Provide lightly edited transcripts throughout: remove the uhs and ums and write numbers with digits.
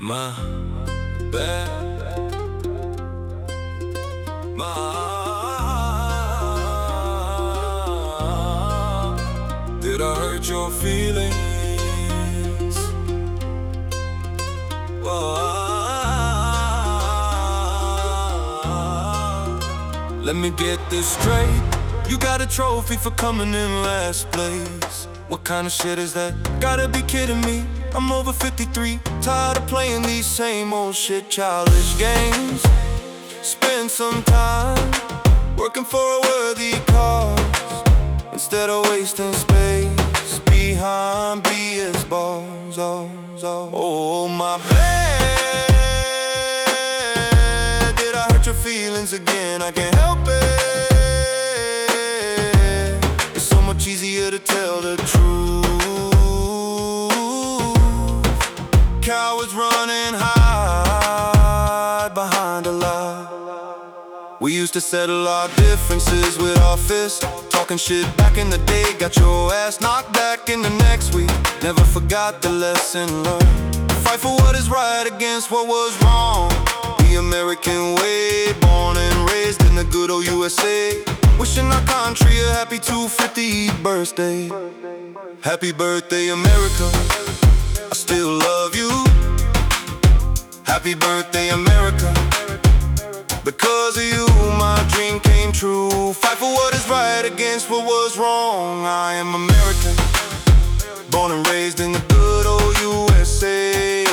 My bad, did I hurt your feelings? Let me get this straight. You got a trophy for coming in last place. What kind of shit is that? Gotta be kidding me. I'm over 53, tired of playing these same old shit, childish games. Spend some time working for a worthy cause, instead of wasting space behind BS balls. Oh my bad, did I hurt your feelings again? I can't help it. It's so much easier to tell the truth. Cowards running hide behind a lie. We used to settle our differences with our fists, talking shit back in the day. Got your ass knocked back in the next week. Never forgot the lesson learned. Fight for what is right against what was wrong. The American way, born and raised in the good old USA. Wishing our country a happy 250th birthday. Happy birthday, America, I still love you. Happy birthday, America. Because of you, my dream came true. Fight for what is right against what was wrong. I am American, born and raised in the good old USA.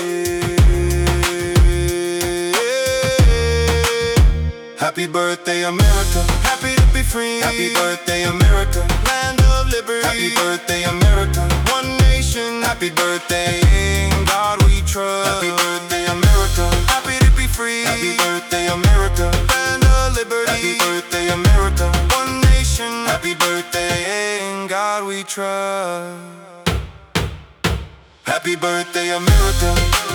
Happy birthday, America. Happy to be free. Happy birthday, America. Land of liberty. Happy birthday, America. One nation. Happy birthday, in God we trust. Happy birthday, America. Happy to be free. Happy birthday, America. Land of liberty. Happy birthday, America. One nation. Happy birthday, in God we trust. Happy birthday, America.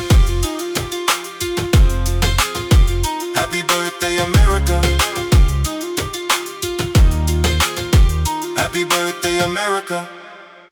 Happy birthday, America. Happy birthday, America.